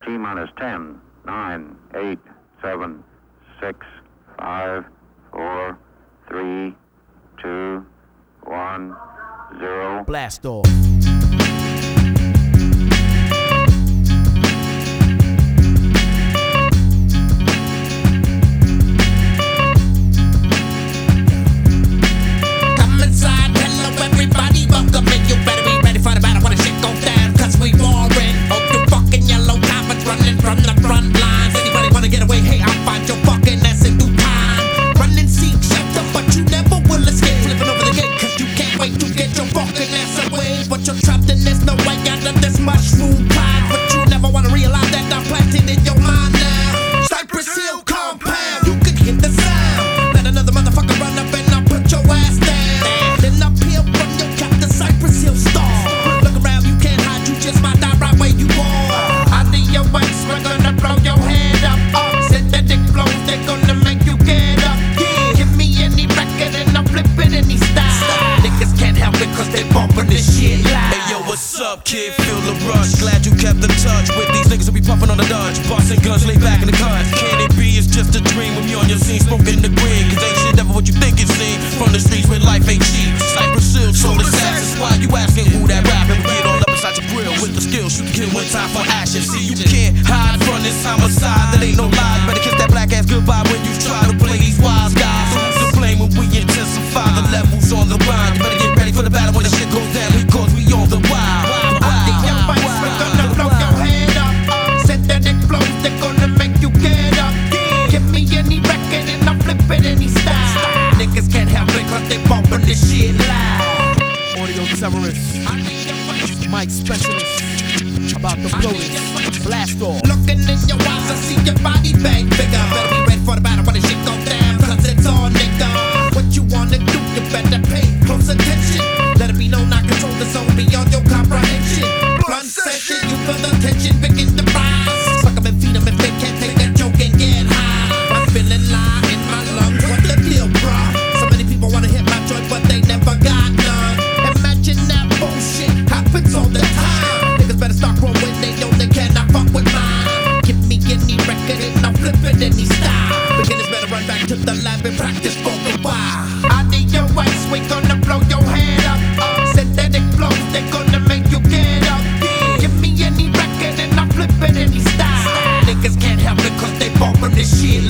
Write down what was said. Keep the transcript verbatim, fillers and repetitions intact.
T-minus ten, nine, eight, seven, six, five, four, three, two, one, zero. Blast off. Mushroom pie, but you never wanna realize that I'm planted in your mind now. Cypress Hill compound, you can hear the sound. Let another motherfucker run up and I'll put your ass down. Then up here from your cap, the Cypress Hill star. Look around, you can't hide, you just might die right where you are. Out of your waist, we're gonna blow your head up. up. Synthetic flows, they're gonna make you get up. Yeah. Give me any record and I'll flip it any style. Niggas can't help it cause they bumpin' this shit live. Hey yo, what's up, kid? Feel the rush. Glad you kept in touch with these niggas who be puffin' on the Dutch. Bustin' guns, lay back in the cut. Can it be? It's just a dream when you on your scene, smoking the green. Cause ain't shit ever what you think it seems. From the streets where life ain't cheap. Cypress Hill, soul assassins. Why you asking who that rapping? We get all up inside your grill with the skills. You kill one time for action. See, you can't hide from this homicide. That ain't no lie. Better kiss that black ass goodbye when you try to play these wise guys. Who's to blame when we intensify the levels on the grind? You better get ready for the battle when the shit goes down. Because we on the wild. Niggas can't help it cause they bumpin' this shit loud. Audio terrorist, mic specialist, about to blow this. Blast off. Looking in your eyes, I see your body bang bigger. Better be ready for the battle when the shit go down, cause it's all nigga. What you wanna do, you better pay close attention. Let it be known I control the zone beyond your comprehension. Blunt session, you feel the tension begin to rise. Suck 'em and feed 'em if they can't take that joke and get high. I'm feeling lie in my lungs, what the deal, bruh? So many people wanna hit my joint, but they never got none. Imagine that bullshit happens all the time. Niggas better start growing, they know they cannot fuck with mine. Give me any record and I'll flip it any style. Beginners better run back to the lab and practice for a while. Out of your waist, we gonna blow your head up. Uh, synthetic flows, they gonna make you get up. Yeah. Give me any record and I'll flip it any style. Niggas can't help it cause they bumpin' this shit